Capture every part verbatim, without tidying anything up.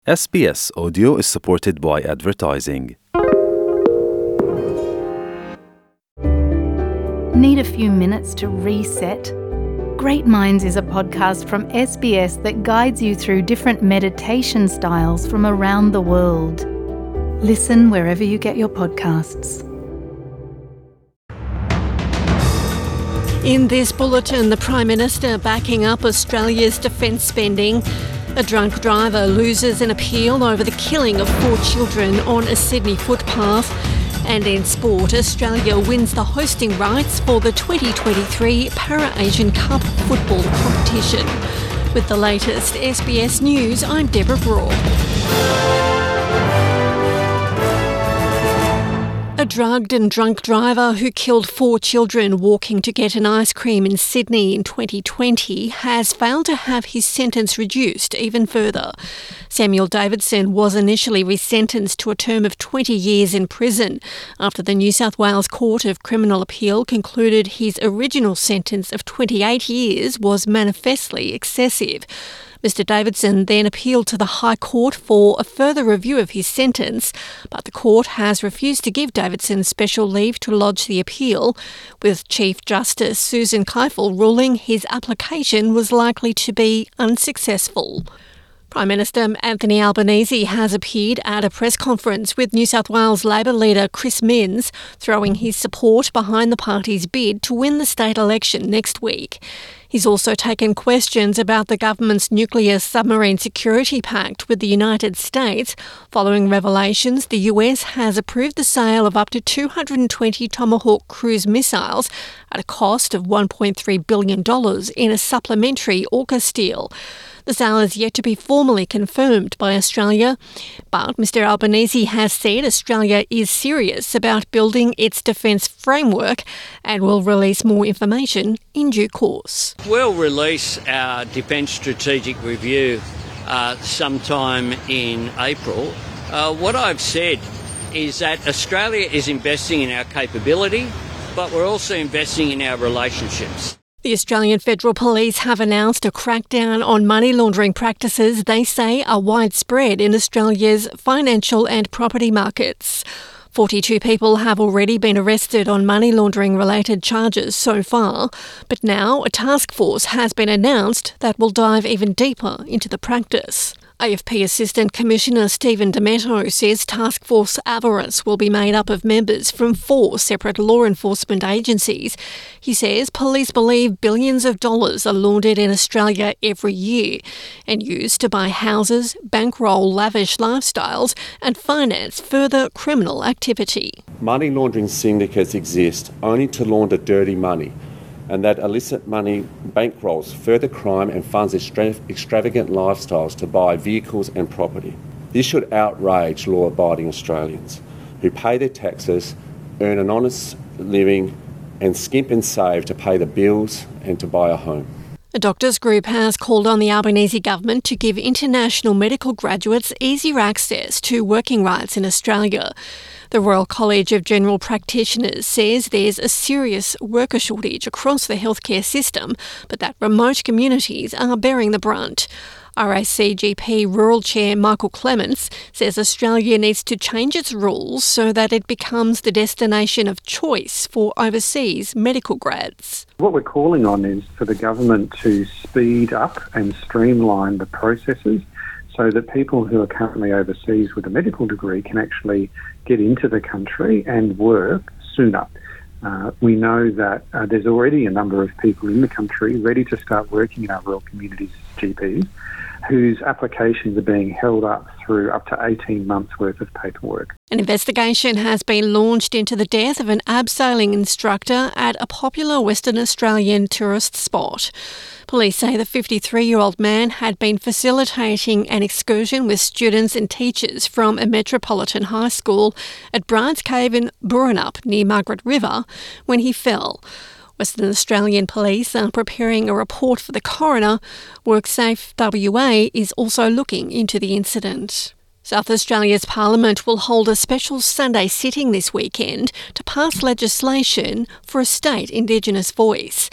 S B S Audio is supported by advertising. Need a few minutes to reset? Great Minds is a podcast from S B S that guides you through different meditation styles from around the world. Listen wherever you get your podcasts. In this bulletin, the Prime Minister backing up Australia's defence spending. A drunk driver loses an appeal over the killing of four children on a Sydney footpath. And in sport, Australia wins the hosting rights for the twenty twenty-three Para-Asian Cup football competition. With the latest S B S News, I'm Deborah Braw. A drugged and drunk driver who killed four children walking to get an ice cream in Sydney in twenty twenty has failed to have his sentence reduced even further. Samuel Davidson was initially resentenced to a term of twenty years in prison after the New South Wales Court of Criminal Appeal concluded his original sentence of twenty-eight years was manifestly excessive. Mister Davidson then appealed to the High Court for a further review of his sentence, but the court has refused to give Davidson special leave to lodge the appeal, with Chief Justice Susan Kiefel ruling his application was likely to be unsuccessful. Prime Minister Anthony Albanese has appeared at a press conference with New South Wales Labor leader Chris Minns, throwing his support behind the party's bid to win the state election next week. He's also taken questions about the government's nuclear submarine security pact with the United States, following revelations the U S has approved the sale of up to two hundred twenty Tomahawk cruise missiles at a cost of one point three billion dollars in a supplementary AUKUS deal. The sale is yet to be formally confirmed by Australia, but Mister Albanese has said Australia is serious about building its defence framework and will release more information in due course. We'll release our Defence Strategic Review uh, sometime in April. Uh, what I've said is that Australia is investing in our capability, but we're also investing in our relationships. The Australian Federal Police have announced a crackdown on money laundering practices they say are widespread in Australia's financial and property markets. forty-two people have already been arrested on money laundering related charges so far, but now a task force has been announced that will dive even deeper into the practice. A F P Assistant Commissioner Stephen Demetto says Task Force Avarice will be made up of members from four separate law enforcement agencies. He says police believe billions of dollars are laundered in Australia every year and used to buy houses, bankroll lavish lifestyles and finance further criminal activity. Money laundering syndicates exist only to launder dirty money, and that illicit money bankrolls further crime and funds extra- extravagant lifestyles to buy vehicles and property. This should outrage law-abiding Australians who pay their taxes, earn an honest living and skimp and save to pay the bills and to buy a home. A doctors group has called on the Albanese government to give international medical graduates easier access to working rights in Australia. The Royal College of General Practitioners says there's a serious worker shortage across the healthcare system, but that remote communities are bearing the brunt. R A C G P Rural Chair Michael Clements says Australia needs to change its rules so that it becomes the destination of choice for overseas medical grads. What we're calling on is for the government to speed up and streamline the processes so that people who are currently overseas with a medical degree can actually get into the country and work sooner. Uh, we know that uh, there's already a number of people in the country ready to start working in our rural communities as G Ps whose applications are being held up through up to eighteen months' worth of paperwork. An investigation has been launched into the death of an abseiling instructor at a popular Western Australian tourist spot. Police say the fifty-three-year-old man had been facilitating an excursion with students and teachers from a metropolitan high school at Bride's Cave in Burrunup near Margaret River when he fell. Western Australian Police are preparing a report for the coroner. WorkSafe W A is also looking into the incident. South Australia's Parliament will hold a special Sunday sitting this weekend to pass legislation for a state Indigenous voice.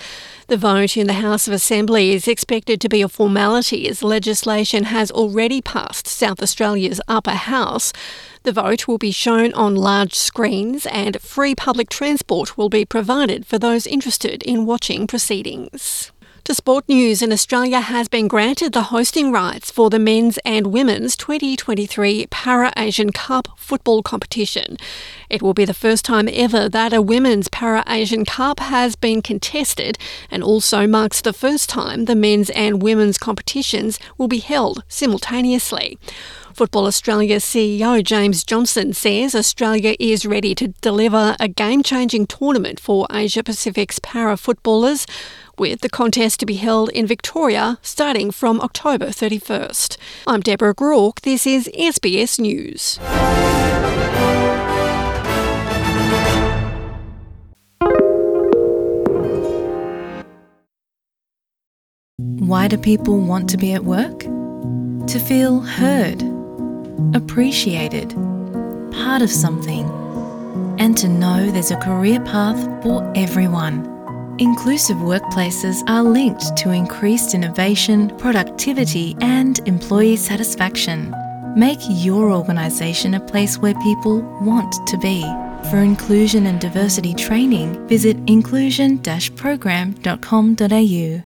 The vote in the House of Assembly is expected to be a formality as legislation has already passed South Australia's upper house. The vote will be shown on large screens and free public transport will be provided for those interested in watching proceedings. To sport news, and Australia has been granted the hosting rights for the men's and women's twenty twenty-three Para-Asian Cup football competition. It will be the first time ever that a women's Para-Asian Cup has been contested and also marks the first time the men's and women's competitions will be held simultaneously. Football Australia C E O James Johnson says Australia is ready to deliver a game-changing tournament for Asia Pacific's para-footballers, with the contest to be held in Victoria starting from October thirty-first. I'm Deborah Groarke. This is S B S News. Why do people want to be at work? To feel heard, appreciated, part of something, and to know there's a career path for everyone. Inclusive workplaces are linked to increased innovation, productivity, and employee satisfaction. Make your organisation a place where people want to be. For inclusion and diversity training, visit inclusion dash program dot com dot a u.